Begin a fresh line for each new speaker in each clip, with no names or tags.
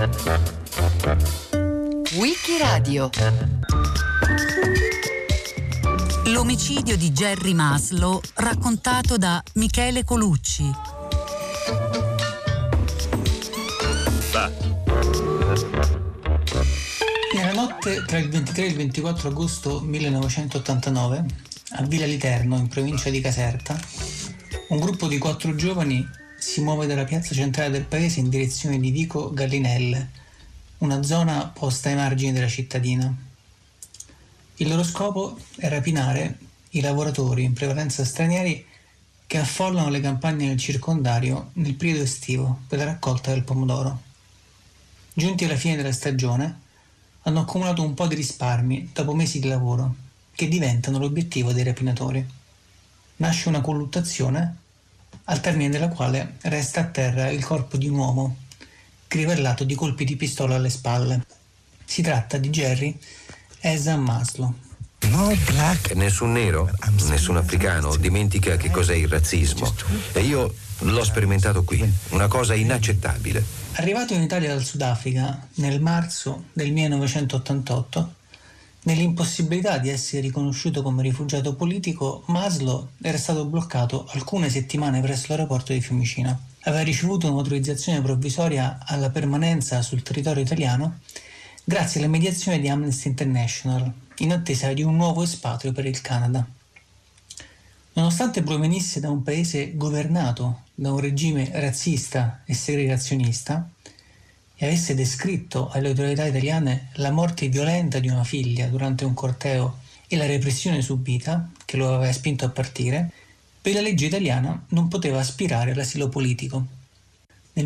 Wikiradio.
L'omicidio di Jerry Maslow raccontato da Michele Colucci.
Nella notte tra il 23 e il 24 agosto 1989, a Villa Literno, in provincia di Caserta, un gruppo di 4 giovani si muove dalla piazza centrale del paese in direzione di Vico Gallinelle, una zona posta ai margini della cittadina. Il loro scopo è rapinare i lavoratori, in prevalenza stranieri, che affollano le campagne del circondario nel periodo estivo per la raccolta del pomodoro. Giunti alla fine della stagione, hanno accumulato un po' di risparmi dopo mesi di lavoro, che diventano l'obiettivo dei rapinatori. Nasce una colluttazione, al termine della quale resta a terra il corpo di un uomo, crivellato di colpi di pistola alle spalle. Si tratta di Jerry Ehsan Maslow.
Nessun nero, nessun africano dimentica che cos'è il razzismo. E io l'ho sperimentato qui, una cosa inaccettabile.
Arrivato in Italia dal Sudafrica nel marzo del 1988, nell'impossibilità di essere riconosciuto come rifugiato politico, Maslow era stato bloccato alcune settimane presso l'aeroporto di Fiumicino. Aveva ricevuto un'autorizzazione provvisoria alla permanenza sul territorio italiano grazie alla mediazione di Amnesty International, in attesa di un nuovo espatrio per il Canada. Nonostante provenisse da un paese governato da un regime razzista e segregazionista e avesse descritto alle autorità italiane la morte violenta di una figlia durante un corteo e la repressione subita che lo aveva spinto a partire, per la legge italiana non poteva aspirare all'asilo politico. Nel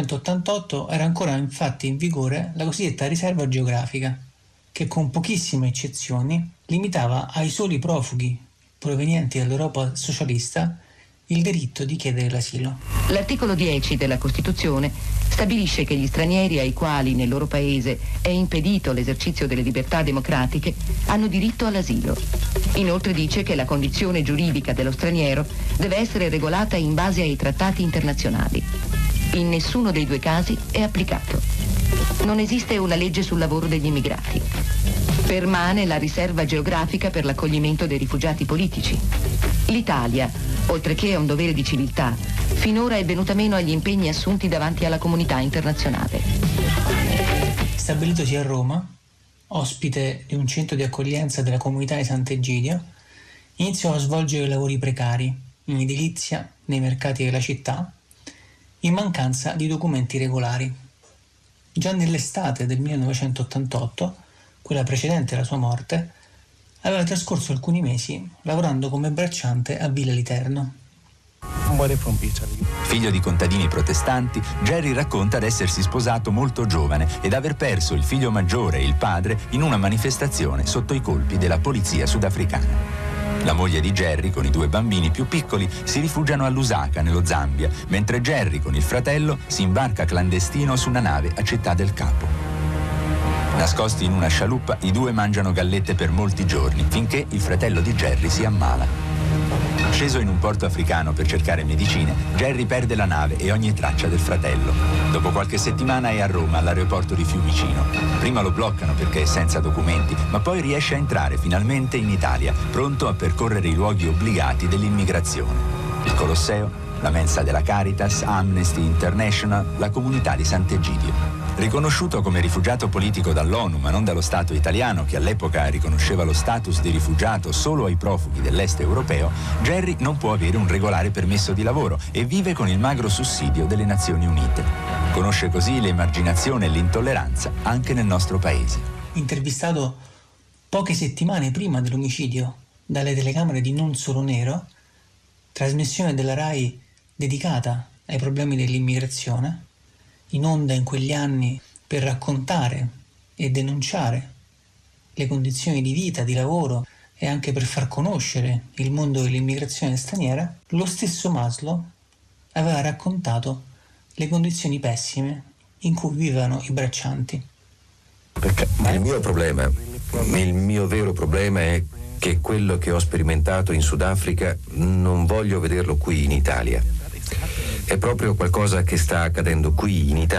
1988 era ancora infatti in vigore la cosiddetta riserva geografica, che con pochissime eccezioni limitava ai soli profughi provenienti dall'Europa socialista il diritto di chiedere l'asilo.
L'articolo 10 della Costituzione stabilisce che gli stranieri ai quali nel loro paese è impedito l'esercizio delle libertà democratiche hanno diritto all'asilo. Inoltre dice che la condizione giuridica dello straniero deve essere regolata in base ai trattati internazionali. In nessuno dei due casi è applicato. Non esiste una legge sul lavoro degli immigrati. Permane la riserva geografica per l'accoglimento dei rifugiati politici. L'Italia, oltre che a un dovere di civiltà, finora è venuta meno agli impegni assunti davanti alla comunità internazionale.
Stabilitosi a Roma, ospite di un centro di accoglienza della comunità di Sant'Egidio, iniziò a svolgere lavori precari in edilizia, nei mercati della città, in mancanza di documenti regolari. Già nell'estate del 1988, quella precedente alla sua morte, aveva trascorso alcuni mesi lavorando come bracciante a Villa Literno.
Figlio di contadini protestanti, Jerry racconta di essersi sposato molto giovane ed aver perso il figlio maggiore e il padre in una manifestazione sotto i colpi della polizia sudafricana. La moglie di Jerry con i 2 bambini più piccoli si rifugiano a Lusaka, nello Zambia, mentre Jerry con il fratello si imbarca clandestino su una nave a Città del Capo. Nascosti in una scialuppa, i 2 mangiano gallette per molti giorni, finché il fratello di Jerry si ammala. Sceso in un porto africano per cercare medicine, Jerry perde la nave e ogni traccia del fratello. Dopo qualche settimana è a Roma, all'aeroporto di Fiumicino. Prima lo bloccano perché è senza documenti, ma poi riesce a entrare finalmente in Italia, pronto a percorrere i luoghi obbligati dell'immigrazione. Il Colosseo, la mensa della Caritas, Amnesty International, la comunità di Sant'Egidio. Riconosciuto come rifugiato politico dall'ONU, ma non dallo Stato italiano, che all'epoca riconosceva lo status di rifugiato solo ai profughi dell'est europeo, Jerry non può avere un regolare permesso di lavoro e vive con il magro sussidio delle Nazioni Unite. Conosce così l'emarginazione e l'intolleranza anche nel nostro paese.
Intervistato poche settimane prima dell'omicidio dalle telecamere di Non Solo Nero, trasmissione della RAI dedicata ai problemi dell'immigrazione, in onda in quegli anni per raccontare e denunciare le condizioni di vita, di lavoro e anche per far conoscere il mondo dell'immigrazione straniera, lo stesso Maslow aveva raccontato le condizioni pessime in cui vivevano i braccianti.
Il mio vero problema è che quello che ho sperimentato in Sudafrica non voglio vederlo qui in Italia. È proprio qualcosa che sta accadendo qui in Italia.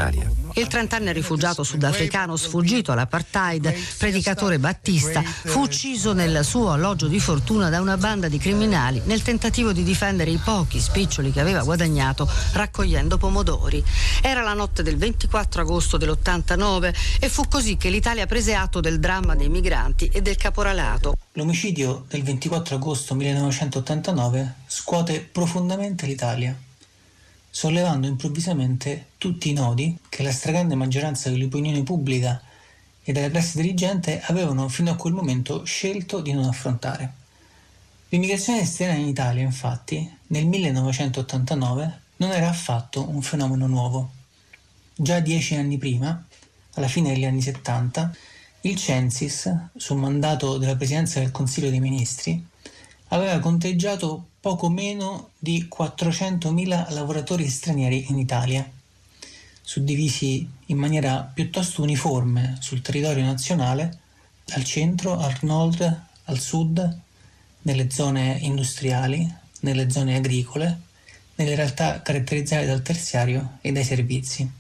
Il 30enne rifugiato sudafricano sfuggito all'apartheid, predicatore battista, fu ucciso nel suo alloggio di fortuna da una banda di criminali nel tentativo di difendere i pochi spiccioli che aveva guadagnato raccogliendo pomodori. Era la notte del 24 agosto dell'89 e fu così che l'Italia prese atto del dramma dei migranti e del caporalato.
L'omicidio del 24 agosto 1989 scuote profondamente l'Italia, sollevando improvvisamente tutti i nodi che la stragrande maggioranza dell'opinione pubblica e della classe dirigente avevano fino a quel momento scelto di non affrontare. L'immigrazione esterna in Italia, infatti, nel 1989 non era affatto un fenomeno nuovo. Già 10 anni prima, alla fine degli anni 70, il Censis, su mandato della Presidenza del Consiglio dei Ministri, aveva conteggiato poco meno di 400.000 lavoratori stranieri in Italia, suddivisi in maniera piuttosto uniforme sul territorio nazionale, al centro, al nord, al sud, nelle zone industriali, nelle zone agricole, nelle realtà caratterizzate dal terziario e dai servizi.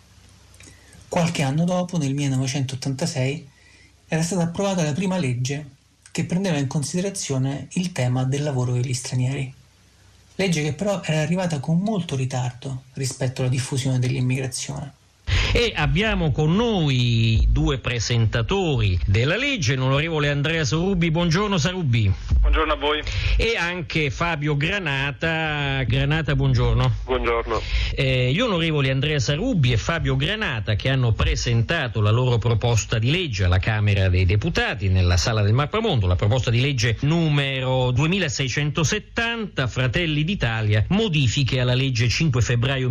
Qualche anno dopo, nel 1986, era stata approvata la prima legge che prendeva in considerazione il tema del lavoro degli stranieri. Legge che però era arrivata con molto ritardo rispetto alla diffusione dell'immigrazione.
E abbiamo con noi due presentatori della legge, l'onorevole Andrea Sarubbi. Buongiorno Sarubbi.
Buongiorno a voi.
E anche Fabio Granata. Granata, buongiorno.
Buongiorno.
Gli onorevoli Andrea Sarubbi e Fabio Granata, che hanno presentato la loro proposta di legge alla Camera dei Deputati nella Sala del Mappamondo, la proposta di legge numero 2670, Fratelli d'Italia, modifiche alla legge 5 febbraio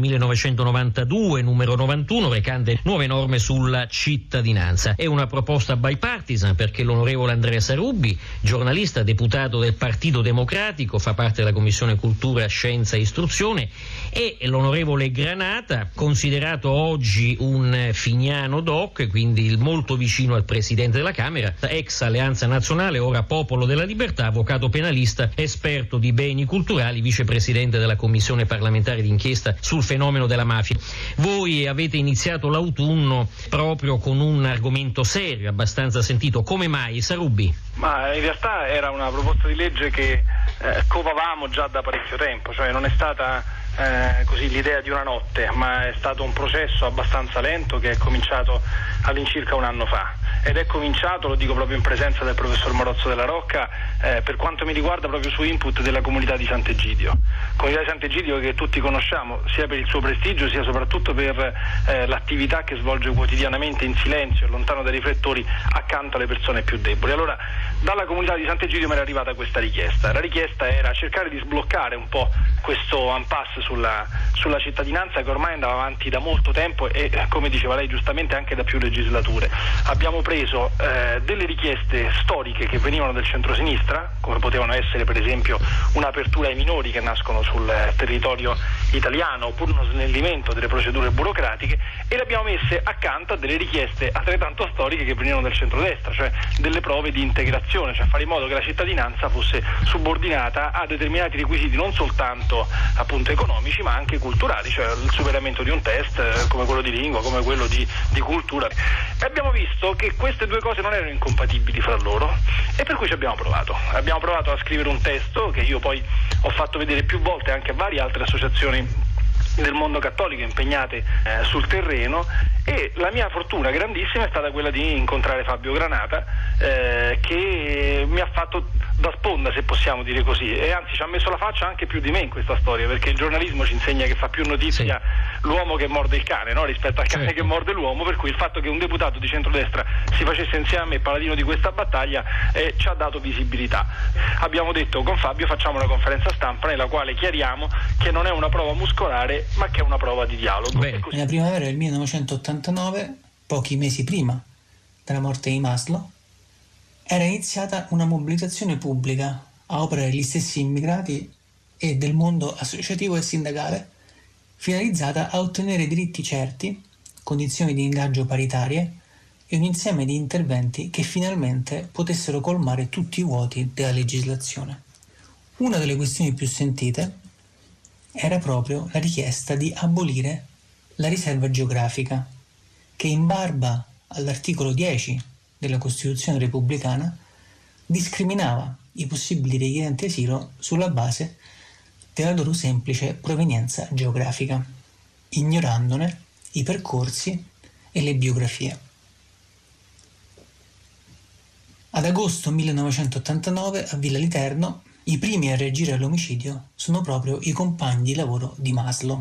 1992 numero 91, recante nuove norme sulla cittadinanza. È una proposta bipartisan perché l'onorevole Andrea Sarubbi, giornalista, deputato del Partito Democratico, fa parte della Commissione Cultura, Scienza e Istruzione, e l'onorevole Granata, considerato oggi un Fignano doc, quindi molto vicino al Presidente della Camera, ex Alleanza Nazionale, ora Popolo della Libertà, avvocato penalista, esperto di beni culturali, vicepresidente della Commissione parlamentare d'inchiesta sul fenomeno della mafia. Voi avete iniziato l'autunno proprio con un argomento serio, abbastanza sentito. Come mai, Sarubbi?
Ma in realtà era una proposta di legge che covavamo già da parecchio tempo, cioè non è stata così l'idea di una notte, ma è stato un processo abbastanza lento che è cominciato all'incirca un anno fa, ed è cominciato, lo dico proprio in presenza del professor Marozzo della Rocca, per quanto mi riguarda proprio su input della comunità di Sant'Egidio. Comunità di Sant'Egidio che tutti conosciamo sia per il suo prestigio sia soprattutto per l'attività che svolge quotidianamente in silenzio e lontano dai riflettori accanto alle persone più deboli. Allora dalla comunità di Sant'Egidio mi era arrivata questa richiesta. La richiesta era cercare di sbloccare un po' questo impasse sulla cittadinanza che ormai andava avanti da molto tempo e, come diceva lei giustamente, anche da più legislature. Abbiamo preso delle richieste storiche che venivano del centrosinistra, come potevano essere per esempio un'apertura ai minori che nascono sul territorio italiano oppure uno snellimento delle procedure burocratiche, e le abbiamo messe accanto a delle richieste altrettanto storiche che venivano del centrodestra, cioè delle prove di integrazione, cioè fare in modo che la cittadinanza fosse subordinata a determinati requisiti non soltanto appunto economici ma anche culturali, cioè il superamento di un test come quello di lingua, come quello di cultura. E abbiamo visto che queste due cose non erano incompatibili fra loro e per cui ci abbiamo provato. Abbiamo provato a scrivere un testo che io poi ho fatto vedere più volte anche a varie altre associazioni del mondo cattolico impegnate sul terreno, e la mia fortuna grandissima è stata quella di incontrare Fabio Granata, che mi ha fatto da sponda, se possiamo dire così, e anzi ci ha messo la faccia anche più di me in questa storia, perché il giornalismo ci insegna che fa più notizia l'uomo che morde il cane, no? Rispetto al cane che morde l'uomo, per cui il fatto che un deputato di centrodestra si facesse insieme a me paladino di questa battaglia ci ha dato visibilità. Abbiamo detto con Fabio facciamo una conferenza stampa nella quale chiariamo che non è una prova muscolare ma che è una prova di dialogo.
Nella primavera del 1989, pochi mesi prima della morte di Maslow, era iniziata una mobilitazione pubblica a opera degli stessi immigrati e del mondo associativo e sindacale, finalizzata a ottenere diritti certi, condizioni di ingaggio paritarie e un insieme di interventi che finalmente potessero colmare tutti i vuoti della legislazione. Una delle questioni più sentite era proprio la richiesta di abolire la riserva geografica, che in barba all'articolo 10 della Costituzione repubblicana discriminava i possibili richiedenti asilo sulla base della loro semplice provenienza geografica, ignorandone i percorsi e le biografie. Ad agosto 1989 a Villa Literno i primi a reagire all'omicidio sono proprio i compagni di lavoro di Maslow,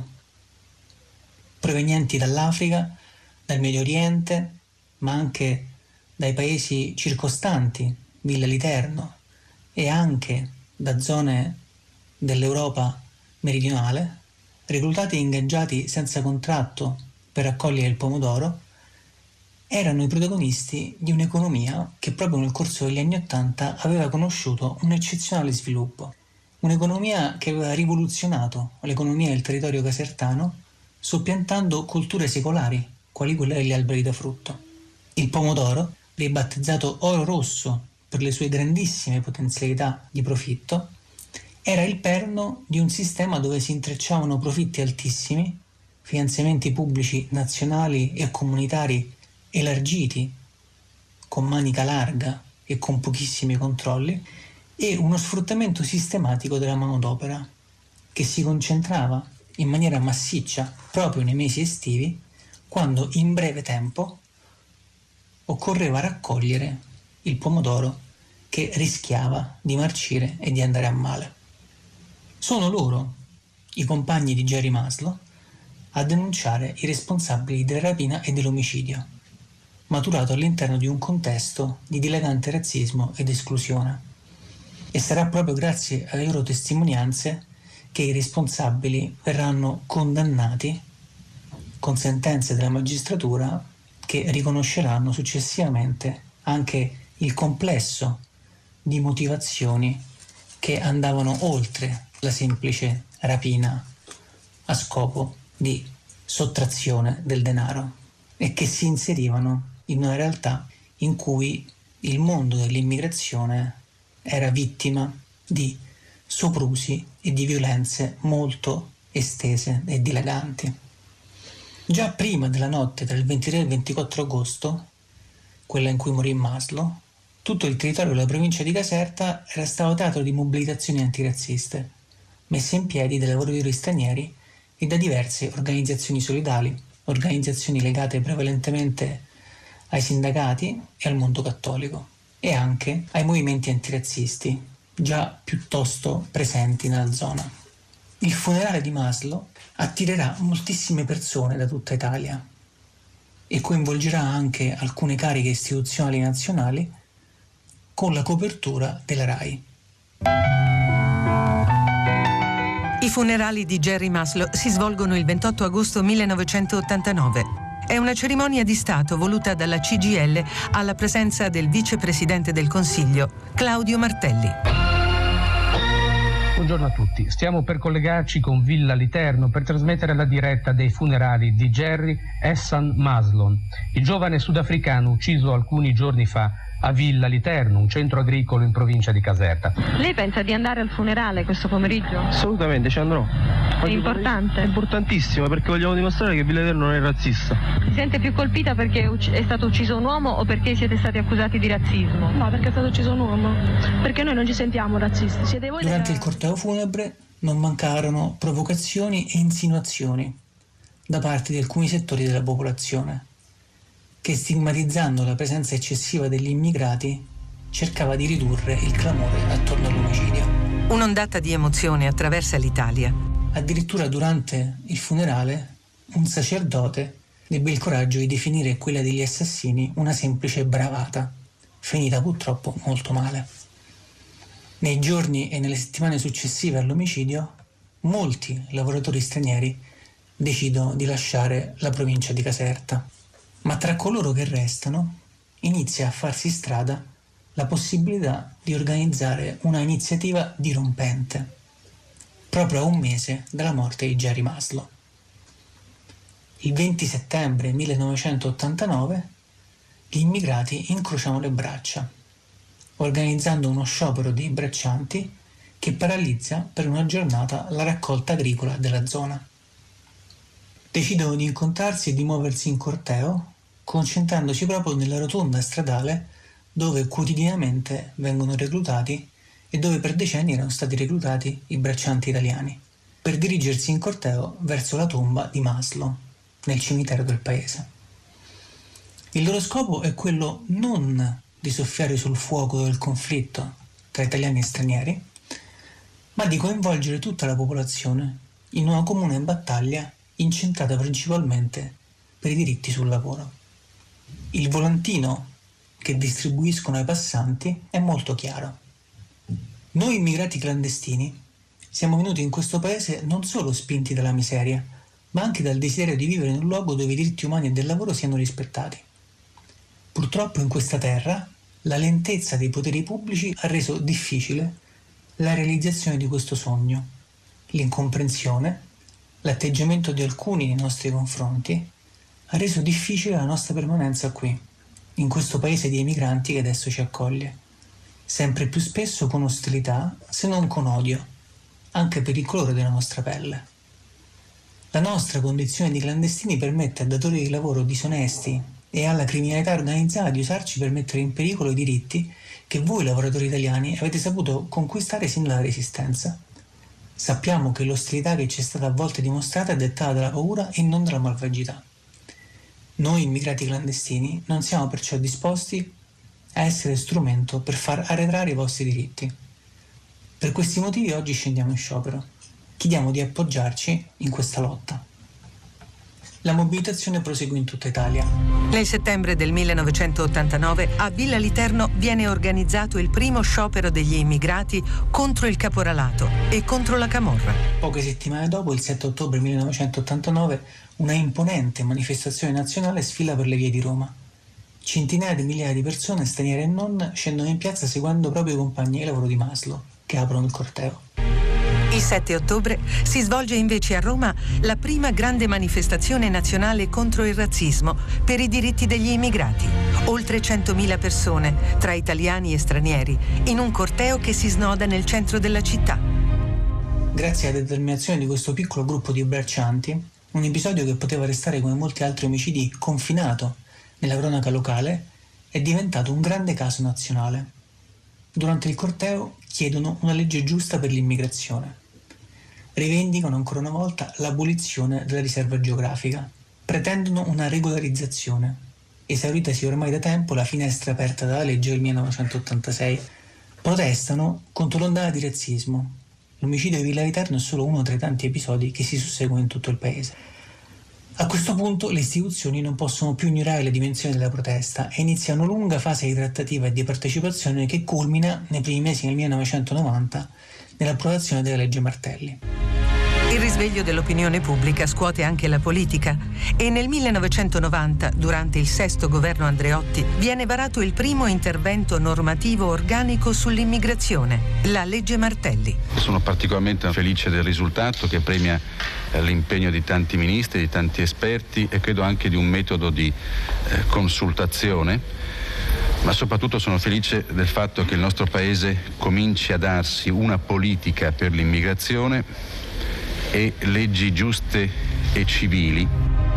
provenienti dall'Africa, dal Medio Oriente, ma anche dai paesi circostanti Villa Literno e anche da zone dell'Europa meridionale, reclutati e ingaggiati senza contratto per raccogliere il pomodoro, erano i protagonisti di un'economia che proprio nel corso degli anni '80 aveva conosciuto un eccezionale sviluppo. Un'economia che aveva rivoluzionato l'economia del territorio casertano, soppiantando colture secolari, quali quelle degli alberi da frutto. Il pomodoro, ribattezzato oro rosso per le sue grandissime potenzialità di profitto, era il perno di un sistema dove si intrecciavano profitti altissimi, finanziamenti pubblici nazionali e comunitari elargiti con manica larga e con pochissimi controlli, e uno sfruttamento sistematico della manodopera che si concentrava in maniera massiccia proprio nei mesi estivi, quando in breve tempo occorreva raccogliere il pomodoro che rischiava di marcire e di andare a male. Sono loro, i compagni di Jerry Maslow, a denunciare i responsabili della rapina e dell'omicidio, maturato all'interno di un contesto di dilagante razzismo ed esclusione. E sarà proprio grazie alle loro testimonianze che i responsabili verranno condannati con sentenze della magistratura che riconosceranno successivamente anche il complesso di motivazioni che andavano oltre la semplice rapina a scopo di sottrazione del denaro e che si inserivano in una realtà in cui il mondo dell'immigrazione era vittima di soprusi e di violenze molto estese e dilaganti. Già prima della notte tra il 23 e il 24 agosto, quella in cui morì Maslow, tutto il territorio della provincia di Caserta era stato teatro di mobilitazioni antirazziste, messe in piedi dai lavoratori stranieri e da diverse organizzazioni solidali, organizzazioni legate prevalentemente ai sindacati e al mondo cattolico, e anche ai movimenti antirazzisti, già piuttosto presenti nella zona. Il funerale di Maslow attirerà moltissime persone da tutta Italia e coinvolgerà anche alcune cariche istituzionali nazionali con la copertura della RAI.
I funerali di Jerry Maslow si svolgono il 28 agosto 1989. È una cerimonia di Stato voluta dalla CGIL alla presenza del vicepresidente del Consiglio, Claudio Martelli.
Buongiorno a tutti, stiamo per collegarci con Villa Literno per trasmettere la diretta dei funerali di Jerry Hassan Maslow, il giovane sudafricano ucciso alcuni giorni fa a Villa Literno, un centro agricolo in provincia di Caserta.
Lei pensa di andare al funerale questo pomeriggio?
Assolutamente, ci andrò.
È importante?
È importantissimo perché vogliamo dimostrare che Villa Literno non è razzista.
Si sente più colpita perché è stato ucciso un uomo o perché siete stati accusati di razzismo?
No, perché è stato ucciso un uomo. Perché noi non ci sentiamo razzisti. Siete voi.
Durante il corteo funebre non mancarono provocazioni e insinuazioni da parte di alcuni settori della popolazione, che stigmatizzando la presenza eccessiva degli immigrati cercava di ridurre il clamore attorno all'omicidio.
Un'ondata di emozione attraversa l'Italia.
Addirittura durante il funerale un sacerdote ebbe il coraggio di definire quella degli assassini una semplice bravata, finita purtroppo molto male. Nei giorni e nelle settimane successive all'omicidio, molti lavoratori stranieri decidono di lasciare la provincia di Caserta. Ma tra coloro che restano inizia a farsi strada la possibilità di organizzare una iniziativa dirompente, proprio a un mese dalla morte di Jerry Maslow. Il 20 settembre 1989 gli immigrati incrociano le braccia, organizzando uno sciopero dei braccianti che paralizza per una giornata la raccolta agricola della zona. Decidono di incontrarsi e di muoversi in corteo concentrandosi proprio nella rotonda stradale dove quotidianamente vengono reclutati e dove per decenni erano stati reclutati i braccianti italiani, per dirigersi in corteo verso la tomba di Maslow, nel cimitero del paese. Il loro scopo è quello non di soffiare sul fuoco del conflitto tra italiani e stranieri, ma di coinvolgere tutta la popolazione in una comune battaglia incentrata principalmente per i diritti sul lavoro. Il volantino che distribuiscono ai passanti è molto chiaro. Noi immigrati clandestini siamo venuti in questo paese non solo spinti dalla miseria, ma anche dal desiderio di vivere in un luogo dove i diritti umani e del lavoro siano rispettati. Purtroppo in questa terra la lentezza dei poteri pubblici ha reso difficile la realizzazione di questo sogno. L'incomprensione, l'atteggiamento di alcuni nei nostri confronti ha reso difficile la nostra permanenza qui, in questo paese di emigranti che adesso ci accoglie, sempre più spesso con ostilità, se non con odio, anche per il colore della nostra pelle. La nostra condizione di clandestini permette a datori di lavoro disonesti e alla criminalità organizzata di usarci per mettere in pericolo i diritti che voi lavoratori italiani avete saputo conquistare sin dalla Resistenza. Sappiamo che l'ostilità che ci è stata a volte dimostrata è dettata dalla paura e non dalla malvagità. Noi immigrati clandestini non siamo perciò disposti a essere strumento per far arretrare i vostri diritti. Per questi motivi oggi scendiamo in sciopero. Chiediamo di appoggiarci in questa lotta. La mobilitazione prosegue in tutta Italia.
Nel settembre del 1989 a Villa Literno viene organizzato il primo sciopero degli immigrati contro il caporalato e contro la camorra.
Poche settimane dopo, il 7 ottobre 1989, una imponente manifestazione nazionale sfila per le vie di Roma. Centinaia di migliaia di persone, straniere e non, scendono in piazza seguendo proprio i compagni di lavoro di Maslow, che aprono il corteo.
Il 7 ottobre si svolge invece a Roma la prima grande manifestazione nazionale contro il razzismo per i diritti degli immigrati. Oltre 100.000 persone, tra italiani e stranieri, in un corteo che si snoda nel centro della città.
Grazie alla determinazione di questo piccolo gruppo di braccianti, un episodio che poteva restare come molti altri omicidi confinato nella cronaca locale è diventato un grande caso nazionale. Durante il corteo chiedono una legge giusta per l'immigrazione. Rivendicano ancora una volta l'abolizione della riserva geografica. Pretendono una regolarizzazione, esauritasi ormai da tempo la finestra aperta dalla legge del 1986. Protestano contro l'ondata di razzismo. L'omicidio di Villa Literno è solo uno tra i tanti episodi che si susseguono in tutto il paese. A questo punto le istituzioni non possono più ignorare le dimensioni della protesta e inizia una lunga fase di trattativa e di partecipazione che culmina nei primi mesi del 1990 nell'approvazione della legge Martelli.
Il risveglio dell'opinione pubblica scuote anche la politica e nel 1990, durante il sesto governo Andreotti, viene varato il primo intervento normativo organico sull'immigrazione, la legge Martelli.
Sono particolarmente felice del risultato che premia l'impegno di tanti ministri, di tanti esperti e credo anche di un metodo di consultazione, ma soprattutto sono felice del fatto che il nostro Paese cominci a darsi una politica per l'immigrazione e leggi giuste e civili.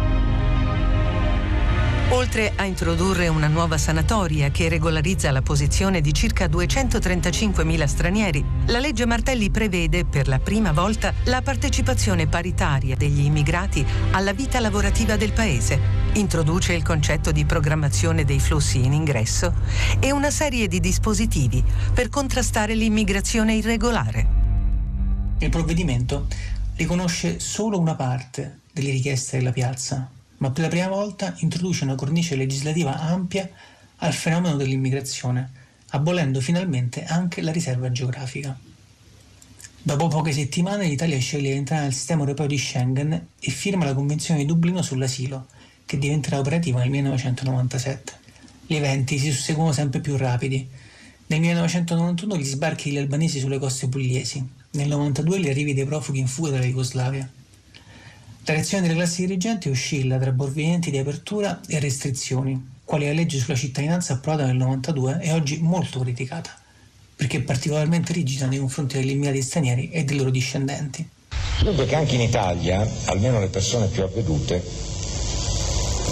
Oltre a introdurre una nuova sanatoria che regolarizza la posizione di circa 235.000 stranieri, la legge Martelli prevede per la prima volta la partecipazione paritaria degli immigrati alla vita lavorativa del paese, introduce il concetto di programmazione dei flussi in ingresso e una serie di dispositivi per contrastare l'immigrazione irregolare.
Il provvedimento riconosce solo una parte delle richieste della piazza, ma per la prima volta introduce una cornice legislativa ampia al fenomeno dell'immigrazione, abolendo finalmente anche la riserva geografica. Dopo poche settimane l'Italia sceglie di entrare nel sistema europeo di Schengen e firma la Convenzione di Dublino sull'asilo, che diventerà operativa nel 1997. Gli eventi si susseguono sempre più rapidi. Nel 1991 gli sbarchi degli albanesi sulle coste pugliesi, nel 1992 gli arrivi dei profughi in fuga dalla Jugoslavia. La reazione delle classi dirigenti oscilla tra provvedimenti di apertura e restrizioni, quali la legge sulla cittadinanza approvata nel 1992 e oggi molto criticata, perché è particolarmente rigida nei confronti degli immigrati stranieri e dei loro discendenti.
Dunque che anche in Italia, almeno le persone più avvedute,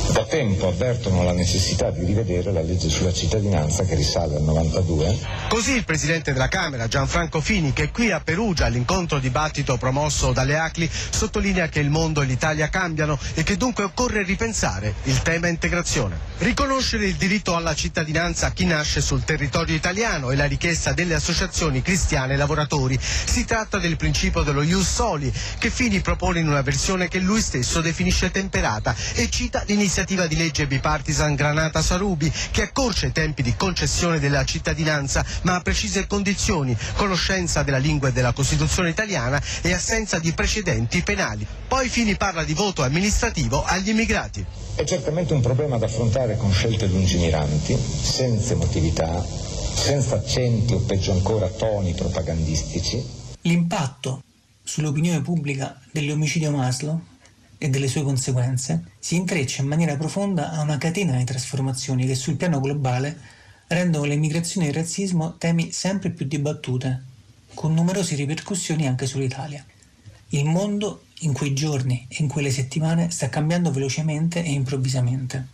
Da tempo avvertono la necessità di rivedere la legge sulla cittadinanza che risale al 92.
Così il presidente della Camera, Gianfranco Fini, che qui a Perugia all'incontro dibattito promosso dalle ACLI, sottolinea che il mondo e l'Italia cambiano e che dunque occorre ripensare il tema integrazione. Riconoscere il diritto alla cittadinanza a chi nasce sul territorio italiano è la richiesta delle associazioni cristiane e lavoratori. Si tratta del principio dello ius soli, che Fini propone in una versione che lui stesso definisce temperata e cita l'iniziativa di legge bipartisan Granata-Sarubi, che accorcia i tempi di concessione della cittadinanza ma a precise condizioni: conoscenza della lingua e della Costituzione italiana e assenza di precedenti penali. Poi Fini parla di voto amministrativo agli immigrati.
È certamente un problema da affrontare con scelte lungimiranti, senza emotività, senza accenti o peggio ancora toni propagandistici.
L'impatto sull'opinione pubblica dell'omicidio Maslow e delle sue conseguenze si intreccia in maniera profonda a una catena di trasformazioni che sul piano globale rendono l'immigrazione e il razzismo temi sempre più dibattute, con numerose ripercussioni anche sull'Italia. Il mondo in quei giorni e in quelle settimane sta cambiando velocemente e improvvisamente.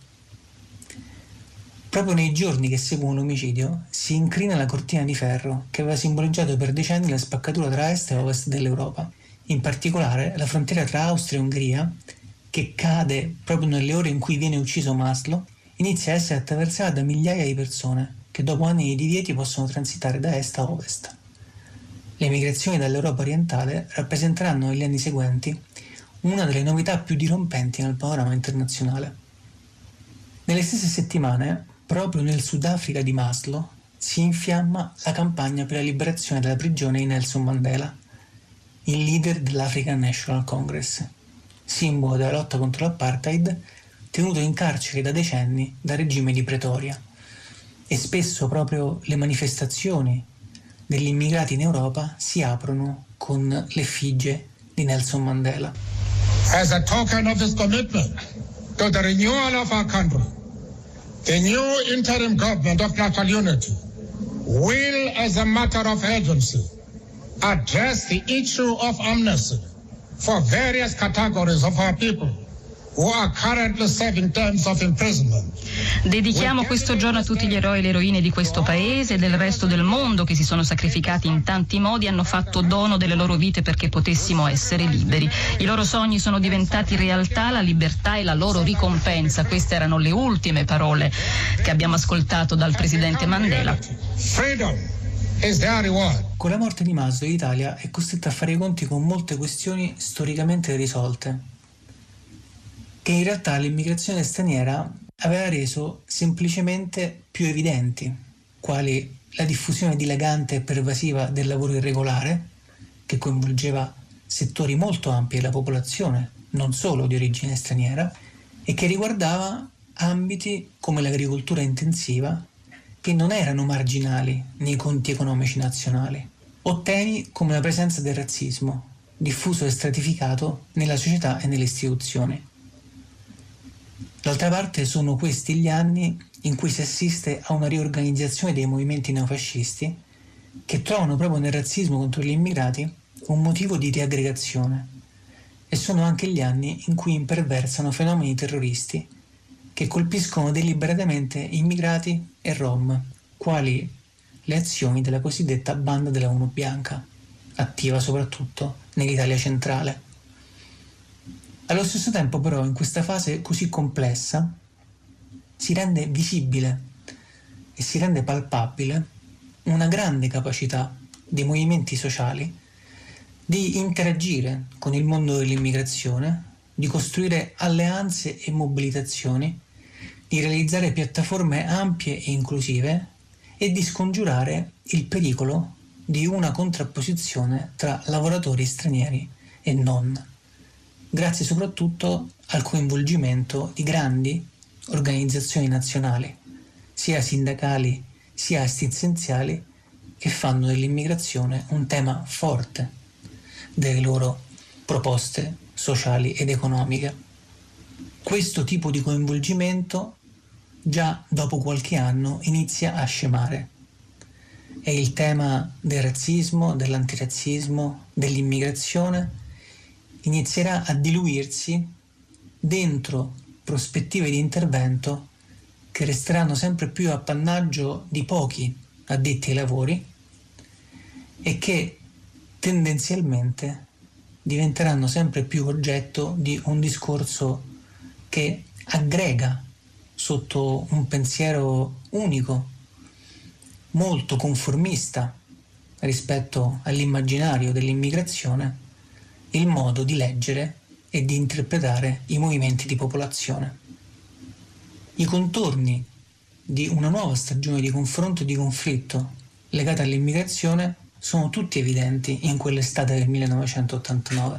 Proprio nei giorni che seguono l'omicidio si incrina la cortina di ferro che aveva simboleggiato per decenni la spaccatura tra est e ovest dell'Europa. In particolare la frontiera tra Austria e Ungheria, che cade proprio nelle ore in cui viene ucciso Maslow, inizia a essere attraversata da migliaia di persone che dopo anni di divieti possono transitare da est a ovest. Le migrazioni dall'Europa orientale rappresenteranno negli anni seguenti una delle novità più dirompenti nel panorama internazionale. Nelle stesse settimane, proprio nel Sudafrica di Maslow, si infiamma la campagna per la liberazione dalla prigione di Nelson Mandela, il leader dell'African National Congress, simbolo della lotta contro l'apartheid, tenuto in carcere da decenni dal regime di Pretoria. E spesso proprio le manifestazioni degli immigrati in Europa si aprono con l'effigie di Nelson Mandela.
As a token of his commitment to the renewal of our country, the new interim government of national unity will, as a matter of urgency, address the issue of amnesty for various categories of our people who are currently serving terms of imprisonment.
Dedichiamo questo giorno a tutti gli eroi e le eroine di questo paese e del resto del mondo che si sono sacrificati in tanti modi e hanno fatto dono delle loro vite perché potessimo essere liberi. I loro sogni sono diventati realtà, la libertà è la loro ricompensa. Queste erano le ultime parole che abbiamo ascoltato dal presidente Mandela.
Con la morte di Maslow l'Italia è costretta a fare i conti con molte questioni storicamente risolte, che in realtà l'immigrazione straniera aveva reso semplicemente più evidenti, quali la diffusione dilagante e pervasiva del lavoro irregolare, che coinvolgeva settori molto ampi della popolazione, non solo di origine straniera, e che riguardava ambiti come l'agricoltura intensiva, che non erano marginali nei conti economici nazionali, o temi come la presenza del razzismo, diffuso e stratificato nella società e nelle istituzioni. D'altra parte sono questi gli anni in cui si assiste a una riorganizzazione dei movimenti neofascisti che trovano proprio nel razzismo contro gli immigrati un motivo di riaggregazione, e sono anche gli anni in cui imperversano fenomeni terroristi che colpiscono deliberatamente immigrati e rom, quali le azioni della cosiddetta banda della UNO bianca, attiva soprattutto nell'Italia centrale. Allo stesso tempo però in questa fase così complessa si rende visibile e si rende palpabile una grande capacità dei movimenti sociali di interagire con il mondo dell'immigrazione, di costruire alleanze e mobilitazioni, di realizzare piattaforme ampie e inclusive e di scongiurare il pericolo di una contrapposizione tra lavoratori stranieri e non, grazie soprattutto al coinvolgimento di grandi organizzazioni nazionali, sia sindacali sia assistenziali, che fanno dell'immigrazione un tema forte delle loro proposte sociali ed economiche. Questo tipo di coinvolgimento già dopo qualche anno inizia a scemare e il tema del razzismo, dell'antirazzismo, dell'immigrazione inizierà a diluirsi dentro prospettive di intervento che resteranno sempre più appannaggio di pochi addetti ai lavori e che tendenzialmente diventeranno sempre più oggetto di un discorso che aggrega sotto un pensiero unico, molto conformista rispetto all'immaginario dell'immigrazione, il modo di leggere e di interpretare i movimenti di popolazione. I contorni di una nuova stagione di confronto e di conflitto legata all'immigrazione sono tutti evidenti in quell'estate del 1989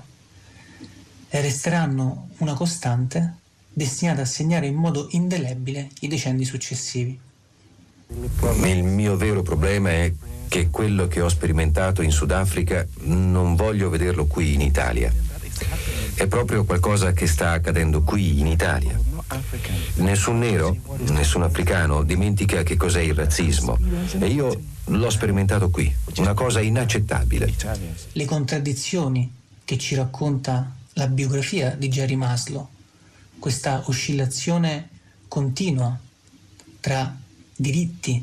e resteranno una costante destinata a segnare in modo indelebile i decenni successivi.
Il mio vero problema è che quello che ho sperimentato in Sudafrica non voglio vederlo qui in Italia. È proprio qualcosa che sta accadendo qui in Italia. Nessun nero, nessun africano dimentica che cos'è il razzismo e io l'ho sperimentato qui, una cosa inaccettabile.
Le contraddizioni che ci racconta la biografia di Jerry Maslow, questa oscillazione continua tra diritti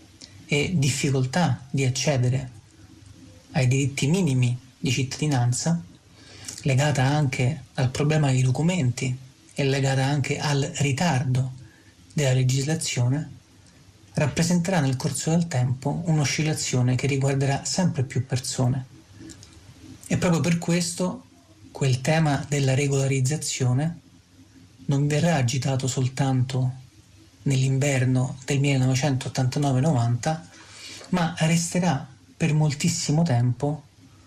e difficoltà di accedere ai diritti minimi di cittadinanza, legata anche al problema dei documenti e legata anche al ritardo della legislazione, rappresenterà nel corso del tempo un'oscillazione che riguarderà sempre più persone. E proprio per questo quel tema della regolarizzazione non verrà agitato soltanto nell'inverno del 1989-90, ma resterà per moltissimo tempo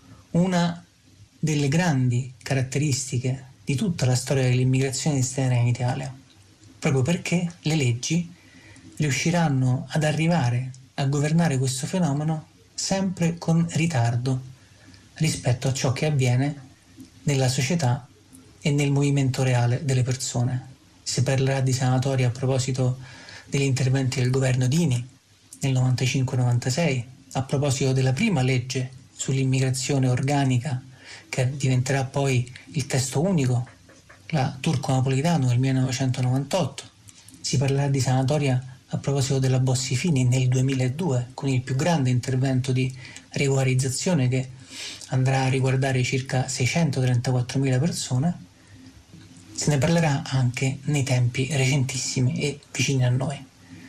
una delle grandi caratteristiche di tutta la storia dell'immigrazione straniera in Italia, proprio perché le leggi riusciranno ad arrivare a governare questo fenomeno sempre con ritardo rispetto a ciò che avviene nella società e nel movimento reale delle persone. Si parlerà di sanatoria a proposito degli interventi del governo Dini nel 95-96, a proposito della prima legge sull'immigrazione organica che diventerà poi il testo unico, la Turco-Napolitano del 1998. Si parlerà di sanatoria a proposito della Bossi-Fini nel 2002, con il più grande intervento di regolarizzazione che andrà a riguardare circa 634.000 persone. Se ne parlerà anche nei tempi recentissimi e vicini a noi.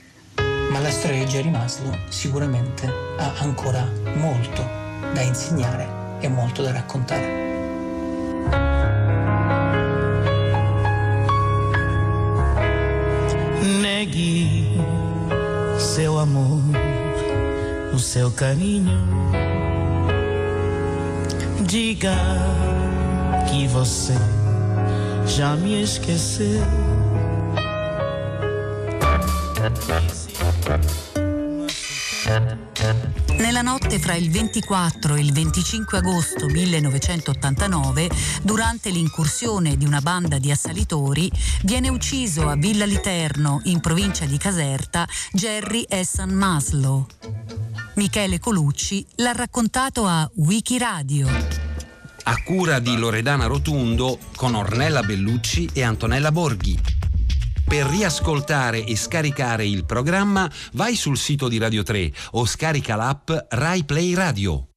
Ma la storia di Jerry Maslow sicuramente ha ancora molto da insegnare e molto da raccontare.
Negue seu amor, o seu carinho. Diga que você já me esqueceu.
Nella notte fra il 24 e il 25 agosto 1989, durante l'incursione di una banda di assalitori, viene ucciso a Villa Literno, in provincia di Caserta, Jerry Hassan Maslow. Michele Colucci l'ha raccontato a Wikiradio.
A cura di Loredana Rotundo, con Ornella Bellucci e Antonella Borghi. Per riascoltare e scaricare il programma vai sul sito di Radio 3 o scarica l'app Rai Play Radio.